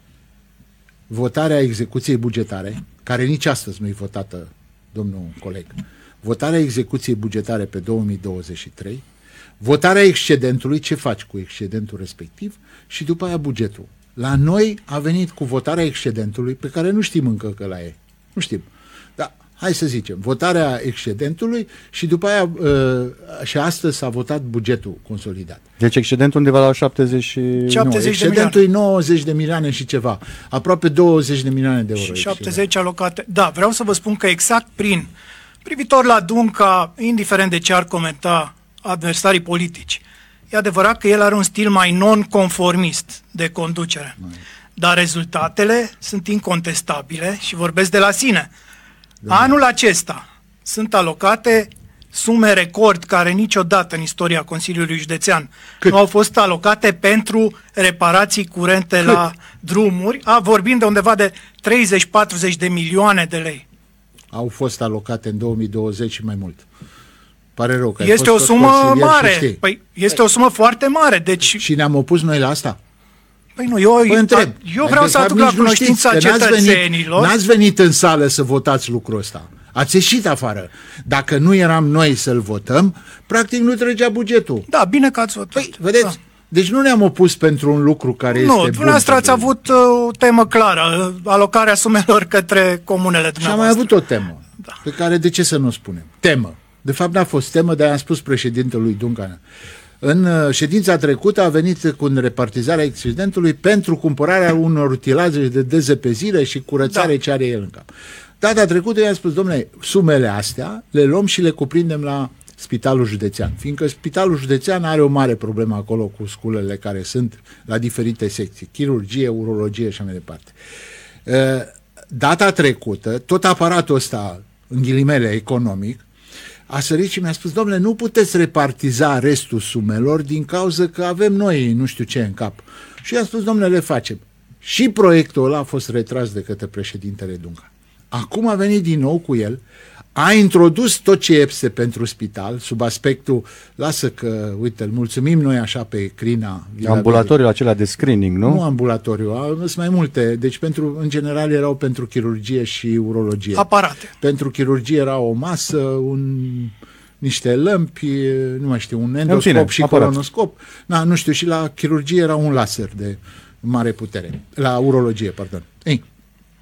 Votarea execuției bugetare, care nici astăzi nu e votată, domnul coleg, votarea execuției bugetare pe două mii douăzeci și trei, votarea excedentului, ce faci cu excedentul respectiv, și după aia bugetul. La noi a venit cu votarea excedentului, pe care nu știm încă că la e. Nu știm. Dar hai să zicem, votarea excedentului și după aia uh, și astăzi s-a votat bugetul consolidat. Deci excedentul undeva la șaptezeci și nouă. Excedentul e nouăzeci de milioane și ceva. Aproape douăzeci de milioane de euro. Și șaptezeci alocate. Da, vreau să vă spun că exact prin, privitor la Dunca, indiferent de ce ar comenta adversarii politici, e adevărat că el are un stil mai non-conformist de conducere. Mai. Dar rezultatele sunt incontestabile și vorbesc de la sine. Da. Anul acesta sunt alocate sume record care niciodată în istoria Consiliului Județean Cât? nu au fost alocate pentru reparații curente Cât? la drumuri, a, vorbim de undeva de treizeci patruzeci de milioane de lei. Au fost alocate în două mii douăzeci și mai mult. Pare rău că este o sumă mare. Păi, este păi. o sumă foarte mare. Deci... Și ne-am opus noi la asta? Păi nu, eu, păi întreb. eu vreau să aduc la cunoștința cetățenilor. N-ați venit în sală să votați lucrul ăsta. Ați ieșit afară. Dacă nu eram noi să-l votăm, practic nu trecea bugetul. Da, bine că ați votat. Păi, vedeți? Da. Deci nu ne-am opus pentru un lucru care nu, este bun. Nu, dumneavoastră ați avut uh, o temă clară, alocarea sumelor către comunele dumneavoastră. Și am mai avut o temă, da. pe care de ce să nu spunem? Temă. De fapt n-a fost temă, dar i-am spus președintelui Dunca. În ședința trecută a venit cu repartizarea excedentului pentru cumpărarea unor utilaje de dezăpezire și curățare da. ce are el în cap. Data trecută i-am spus, domnule, sumele astea le luăm și le cuprindem la Spitalul Județean, fiindcă Spitalul Județean are o mare problemă acolo cu sculele care sunt la diferite secții, chirurgie, urologie și așa mai departe. Data trecută, tot aparatul ăsta, în ghilimele, economic, a sărit și mi-a spus, domnule, nu puteți repartiza restul sumelor din cauza că avem noi nu știu ce în cap. Și i-am spus, domnule, le facem. Și proiectul ăla a fost retras de către președintele Dunca. Acum a venit din nou cu el, a introdus tot ce iepse pentru spital, sub aspectul, lasă că, uite, îl mulțumim noi așa pe Crina. Ambulatoriul acela de screening, nu? Nu ambulatoriu, sunt mai multe. Deci, pentru, în general, erau pentru chirurgie și urologie. Aparate. Pentru chirurgie era o masă, un, niște lămpi, nu mai știu, un endoscop fine, și aparat. Colonoscop. Na, nu știu, și la chirurgie era un laser de mare putere. La urologie, pardon. Ei.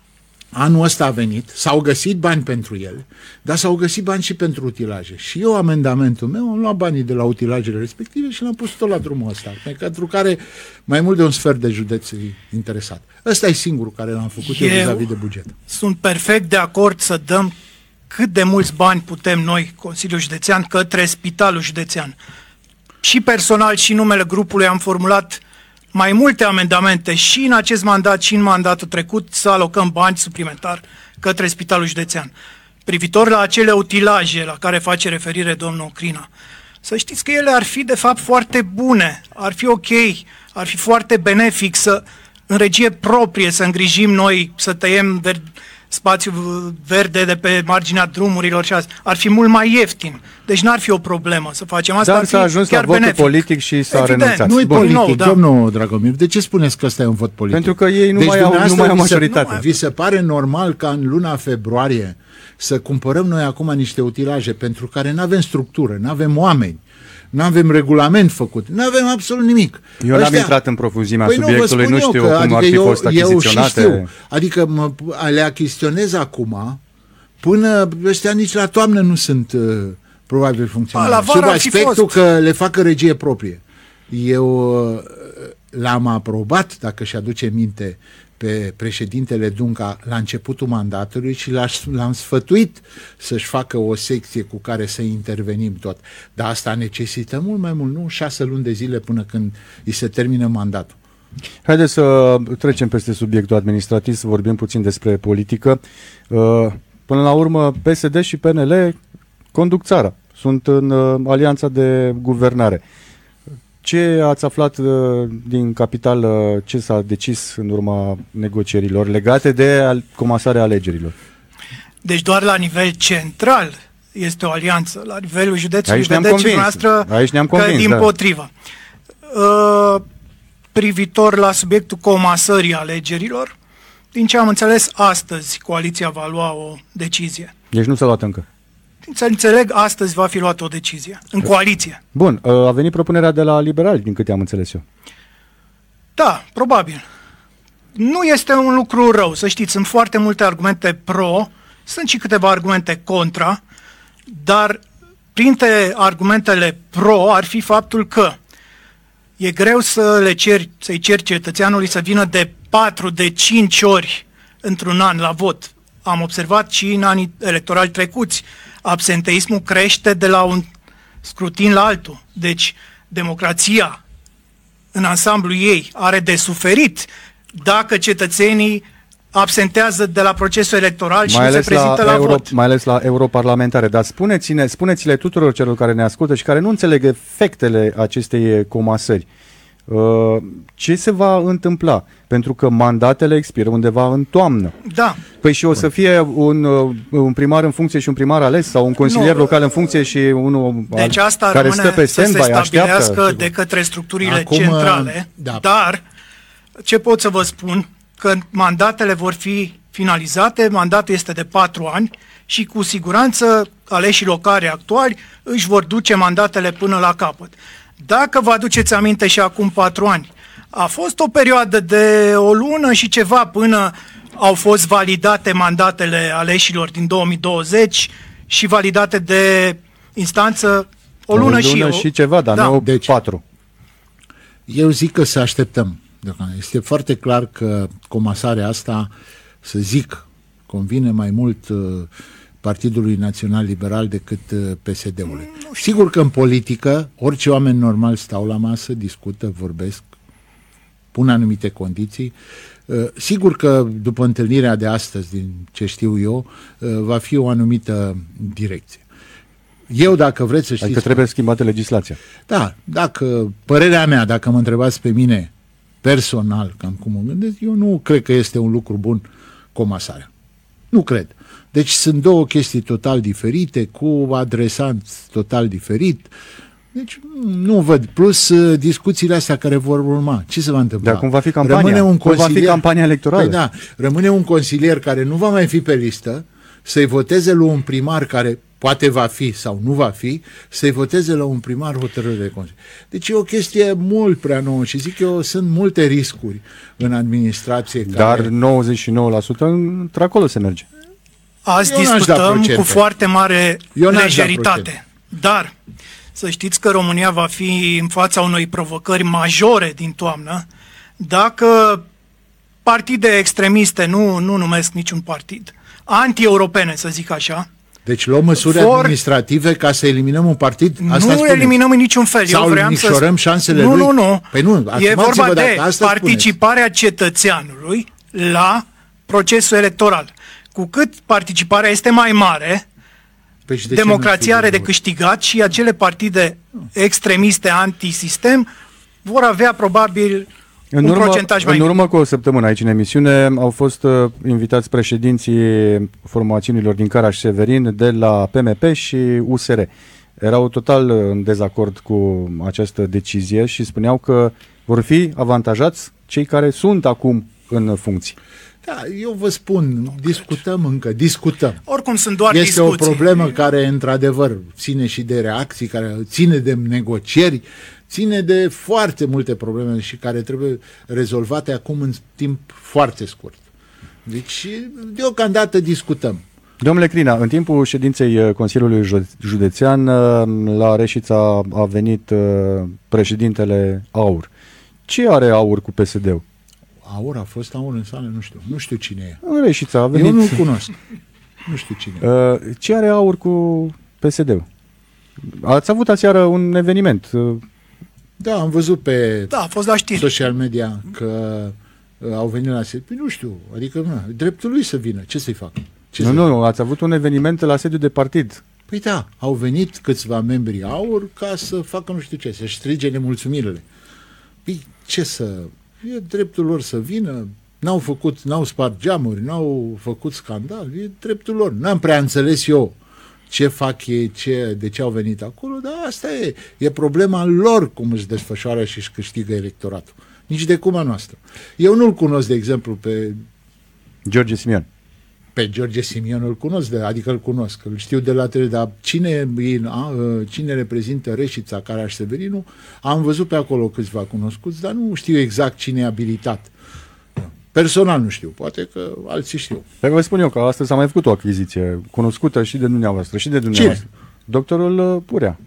anul ăsta a venit, s-au găsit bani pentru el, dar s-au găsit bani și pentru utilaje. Și eu, amendamentul meu, am luat banii de la utilajele respective și l-am pus tot la drumul ăsta, pentru care mai mult de un sfert de județ e interesat. Ăsta e singurul care l-am făcut eu, eu vis-a-vis de buget. Sunt perfect de acord să dăm cât de mulți bani putem noi, Consiliul Județean, către Spitalul Județean. Și personal și numele grupului am formulat mai multe amendamente și în acest mandat și în mandatul trecut să alocăm bani suplimentar către Spitalul Județean. Privitor la acele utilaje la care face referire domnul Crina, să știți că ele ar fi de fapt foarte bune, ar fi ok, ar fi foarte benefic să în regie proprie să îngrijim noi, să tăiem ver- spațiu verde de pe marginea drumurilor și asta. Ar fi mult mai ieftin. Deci n-ar fi o problemă să facem asta. Dar s-a ajuns la votul benefic. politic și s-a Evident. renunțat. Nu e politic, nou, da. domnul Dragomir. De ce spuneți că ăsta e un vot politic? Pentru că ei nu deci, mai au, nu mai au majoritate. Se, vi se pare normal ca în luna februarie să cumpărăm noi acum niște utilaje pentru care nu avem structură, nu avem oameni, nu avem regulament făcut, nu avem absolut nimic. Eu Ăștia... n-am intrat în profunzimea păi subiectului, nu, nu știu că, cum adică ar fi eu, fost achiziționate. Eu știu, adică mă, le achiziționez acum, până ăștia nici la toamnă nu sunt uh, probabil funcționali. Sub aspectul că le facă regie proprie. Eu uh, l-am aprobat, dacă și aduce minte, pe președintele Dunca la începutul mandatului și l-am sfătuit să-și facă o secție cu care să intervenim tot. Dar asta necesită mult mai mult, nu șase luni de zile până când îi se termină mandatul. Haideți să trecem peste subiectul administrativ, să vorbim puțin despre politică. Până la urmă, P S D și P N L conduc țara. Sunt în alianța de guvernare. Ce ați aflat din capital, ce s-a decis în urma negocierilor legate de comasarea alegerilor? Deci doar la nivel central este o alianță. La nivelul județului Aici ne-am vedeți convins. noastră Aici ne-am convins, că dimpotrivă. Da. Uh, privitor la subiectul comasării alegerilor, din ce am înțeles, astăzi coaliția va lua o decizie. Deci nu s-a luat încă. Să înțeleg, astăzi va fi luată o decizie, în coaliție. Bun, a venit propunerea de la liberali, din câte am înțeles eu. Da, probabil. Nu este un lucru rău, să știți, sunt foarte multe argumente pro, sunt și câteva argumente contra, dar printre argumentele pro ar fi faptul că e greu să le ceri, să-i ceri cetățeanului să vină de patru, de cinci ori într-un an la vot. Am observat și în anii electorali trecuți, absenteismul crește de la un scrutin la altul. Deci, democrația în ansamblu ei are de suferit dacă cetățenii absentează de la procesul electoral și nu se prezintă la, la euro, vot. Mai ales la europarlamentare. Dar spuneți-ne, spuneți-le tuturor celor care ne ascultă și care nu înțeleg efectele acestei comasări. Ce se va întâmpla? Pentru că mandatele expiră undeva în toamnă. Da. Păi și o să fie un, un primar în funcție și un primar ales sau un consilier nu, local în funcție și unul deci asta care rămâne stă pe să se stand-by, stabilească așteaptă. de către structurile Acum, centrale, da. dar ce pot să vă spun? Că mandatele vor fi finalizate, mandatul este de patru ani și cu siguranță aleșii locali actuali își vor duce mandatele până la capăt. Dacă vă aduceți aminte și acum patru ani, a fost o perioadă de o lună și ceva până au fost validate mandatele aleșilor din două mii douăzeci și validate de instanță o lună, o lună și, și, o, și ceva, dar da. nu Deci, patru. Eu zic că să așteptăm. Este foarte clar că comasarea asta, să zic, convine mai mult uh, Partidului Național Liberal decât uh, P S D-ului. Sigur că în politică orice oameni normal stau la masă, discută, vorbesc, pun anumite condiții. Uh, sigur că după întâlnirea de astăzi, din ce știu eu, uh, va fi o anumită direcție. Eu, dacă vreți să știți... Adică trebuie schimbată legislația. Da, dacă, părerea mea, dacă mă întrebați pe mine personal, cam cum mă gândesc, eu nu cred că este un lucru bun comasarea. Nu cred. Deci sunt două chestii total diferite, cu adresanți total diferit. Deci nu văd. Plus discuțiile astea care vor urma. Ce se va întâmpla? Dar cum va fi campania? Rămâne un cum consilier... va fi campania electorală? Păi da, rămâne un consilier care nu va mai fi pe listă, să-i voteze lui un primar care poate va fi sau nu va fi, să-i voteze la un primar hotărâre de Consiliu. Deci e o chestie mult prea nouă și zic eu, sunt multe riscuri în administrație. Dar care... nouăzeci și nouă la sută într-acolo se merge. Azi Eu n-aș da discutăm procente. cu foarte mare Eu n-aș da lejeritate. procente. Dar să știți că România va fi în fața unei provocări majore din toamnă dacă partide extremiste, nu, nu numesc niciun partid, anti-europene, să zic așa. Deci luăm măsuri For... administrative ca să eliminăm un partid? Asta nu spuneți. eliminăm în niciun fel. Sau Eu vreau micșorăm să... șansele nu, lui? Nu, nu, Păi nu. E vorba de asta participarea spuneți. cetățeanului la procesul electoral. Cu cât participarea este mai mare, Păi de democrația are de câștigat și acele partide extremiste antisistem vor avea probabil În un urmă, procentaj mai în mic. urmă cu o săptămână aici în emisiune au fost uh, invitați președinții formațiunilor din Caraș-Severin de la P M P și U S R. Erau total în dezacord cu această decizie și spuneau că vor fi avantajați cei care sunt acum în funcții. Da, eu vă spun, discutăm încă, discutăm. Oricum sunt doar Este discuții. o problemă care, într-adevăr, ține și de reacții, care ține de negocieri, ține de foarte multe probleme și care trebuie rezolvate acum în timp foarte scurt. Deci, deocamdată discutăm. Domnule Crina, în timpul ședinței Consiliului Județean la Reșița a venit președintele AUR. Ce are AUR cu P S D-ul? AUR a fost AUR în sală? Nu știu. Nu știu cine e. În Reșița a venit. Eu nu-l cunosc. Nu știu cine e. Ce are AUR cu P S D-ul? Ați avut aseară un eveniment. Da, am văzut pe Da, a fost la știri. social media că uh, au venit la sediu. Păi nu știu, adică nu, dreptul lui să vină. Ce să-i facă? Ce Nu, să nu, nu, ați avut un eveniment la sediu de partid. Păi da, au venit câțiva membri AUR ca să facă nu știu ce, să-și strige nemulțumirile. Păi ce să... E dreptul lor să vină, n-au făcut, n-au spart geamuri, n-au făcut scandal, e dreptul lor. N-am prea înțeles eu ce fac ei, ce, de ce au venit acolo, dar asta e. E problema lor cum își desfășoară și își câștigă electoratul. Nici de cum a noastră. Eu nu-l cunosc, de exemplu, pe... George Simion. Pe George Simion îl cunosc, de, adică îl cunosc, îl știu de la tele, dar cine, a, cine reprezintă Reșița, Caraș-Severinu, am văzut pe acolo câțiva cunoscuți, dar nu știu exact cine e abilitat. Personal nu știu, poate că alții știu. Păi vă spun eu că astăzi s-a mai făcut o achiziție cunoscută și de dumneavoastră și de dumneavoastră. Cine? Doctorul Purea.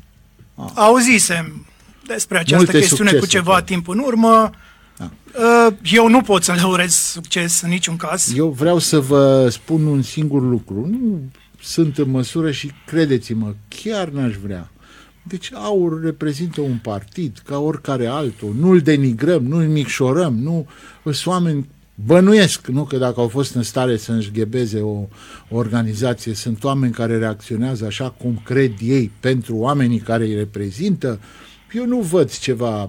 Auzisem despre această Multe chestiune cu succese, ceva cred. timp în urmă. Da. Eu nu pot să le urez succes în niciun caz. Eu vreau să vă spun un singur lucru. Nu sunt în măsură și credeți-mă, chiar n-aș vrea. Deci AUR reprezintă un partid ca oricare altul. Nu-l denigrăm, nu-l micșorăm, nu sunt oameni, bănuiesc, nu că dacă au fost în stare să înșghebeze o, o organizație, sunt oameni care reacționează așa cum cred ei pentru oamenii care îi reprezintă. Eu nu văd ceva,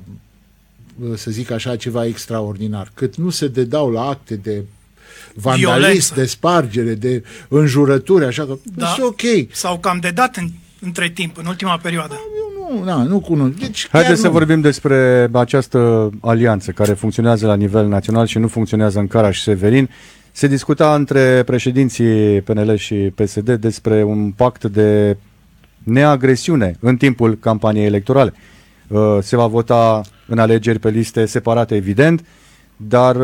să zic așa, ceva extraordinar. Cât nu se dedau la acte de vandalism, Violență. de spargere, de înjurături, așa că Da. e ok. Sau cam de dat în, între timp, în ultima perioadă. Eu nu, na, nu cunosc. Deci, Haideți chiar să nu. vorbim despre această alianță care funcționează la nivel național și nu funcționează în Caraș-Severin. Se discuta între președinții P N L și P S D despre un pact de neagresiune în timpul campaniei electorale. Se va vota în alegeri pe liste separate, evident, dar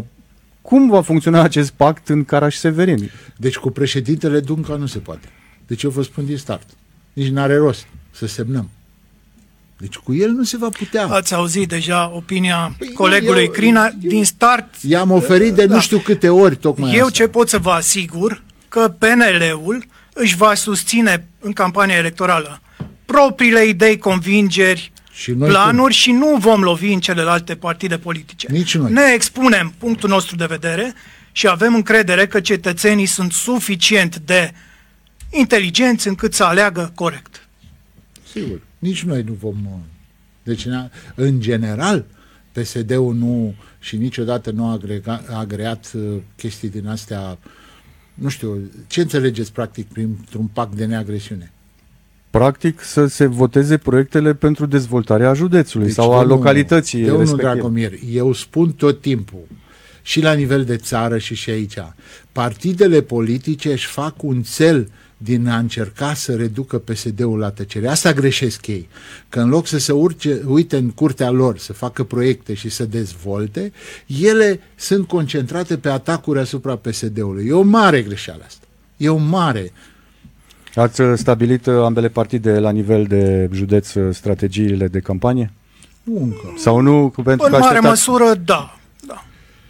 cum va funcționa acest pact în Caraș-Severin? Deci cu președintele Dunca nu se poate. Deci eu vă spun din start. Nici n-are rost să semnăm. Deci cu el nu se va putea. Ați auzit deja opinia Păi, colegului eu- Crina. eu- Din start, I-am oferit de Da. nu știu câte ori tocmai eu asta. ce pot să vă asigur că P N L-ul își va susține în campania electorală propriile idei, convingeri, Și noi planuri și nu vom lovi în celelalte partide politice. Nici noi. Ne expunem punctul nostru de vedere și avem încredere că cetățenii sunt suficient de inteligenți încât să aleagă corect. Sigur. Nici noi nu vom... Deci, în general, P S D-ul nu și niciodată nu a agrega, a agreat uh, chestii din astea. Nu știu, ce înțelegeți practic printr-un pact de neagresiune? Practic să se voteze proiectele pentru dezvoltarea județului Deci, sau a domnul- localității domnul respective. Dragomir, eu spun tot timpul, și la nivel de țară și și aici, partidele politice își fac un cel din a încerca să reducă P S D-ul la tăcere. Asta greșesc ei, că în loc să se urce, uite în curtea lor, să facă proiecte și să dezvolte, ele sunt concentrate pe atacuri asupra P S D-ului. E o mare greșeală asta. E o mare. Ați stabilit ambele partide la nivel de județ strategiile de campanie? Nu încă. Sau nu? Pentru în că mare așteptați... măsură, da. da.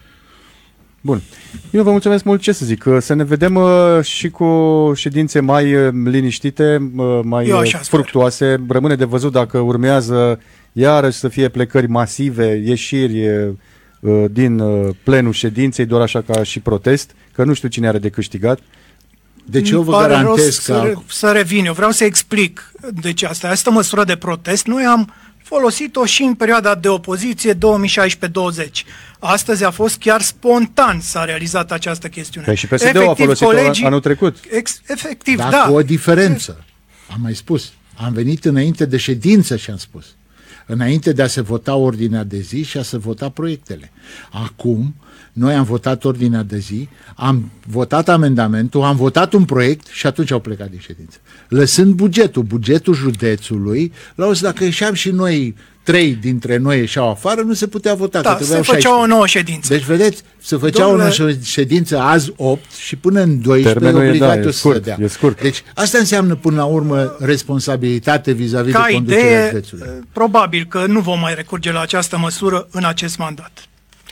Bun. Eu vă mulțumesc mult, ce să zic, să ne vedem uh, și cu ședințe mai uh, liniștite, uh, mai uh, fructuoase. Rămâne de văzut dacă urmează iarăși să fie plecări masive, ieșiri uh, din uh, plenul ședinței, doar așa ca și protest, că nu știu cine are de câștigat. Deci eu vă garantez că... Să, să revin, eu vreau să explic. Deci asta, asta măsură de protest, noi am folosit-o și în perioada de opoziție două mii șaisprezece douăzeci. Astăzi a fost chiar spontan s-a realizat această chestiune. Păi și P S D-ul a folosit-o colegii, anul trecut. Ex, efectiv, Dar da. cu o diferență. Am mai spus. Am venit înainte de ședință și am spus. Înainte de a se vota ordinea de zi și a se vota proiectele. Acum, noi am votat ordinea de zi, am votat amendamentul, am votat un proiect și atunci au plecat din ședință. Lăsând bugetul, bugetul județului, la o dacă ieșeam și noi, trei dintre noi ieșeau afară, nu se putea vota. Da, că se făcea o nouă ședință. Deci, vedeți, se făcea Domnule... o nouă ședință azi opt și până în doisprezece obligatoriu da, să dea. E scurt. Deci, asta înseamnă până la urmă responsabilitate vis-a-vis Ca de conducerea idee, județului. probabil că nu vom mai recurge la această măsură în acest mandat.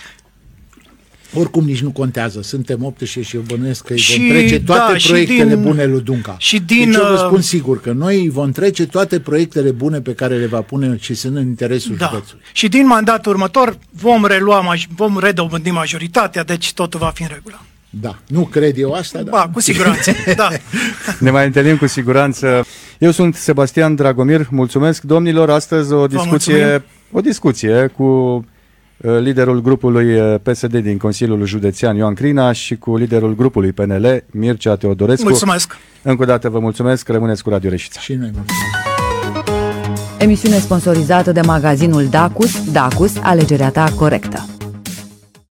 Oricum nici nu contează, suntem optsprezece și eu bănuiesc că îi și, vom trece toate da, proiectele din, bune lui Dunca. Și din, deci eu vă spun sigur că noi vom trece toate proiectele bune pe care le va pune și sunt în interesul da. județului. Și din mandatul următor vom relua, vom redobândi majoritatea, deci totul va fi în regulă. Da, nu cred eu asta, dar... Ba, cu siguranță, da. Ne mai întâlnim cu siguranță. Eu sunt Sebastian Dragomir, mulțumesc domnilor, astăzi o discuție, o discuție cu liderul grupului P S D din Consiliul Județean Ioan Crina și cu liderul grupului P N L Mircea Teodorescu. Mulțumesc! Încă o dată vă mulțumesc, rămâneți cu Radio Reșița. Și noi mulțumesc! Emisiune sponsorizată de magazinul Dacus, Dacus, alegerea ta corectă.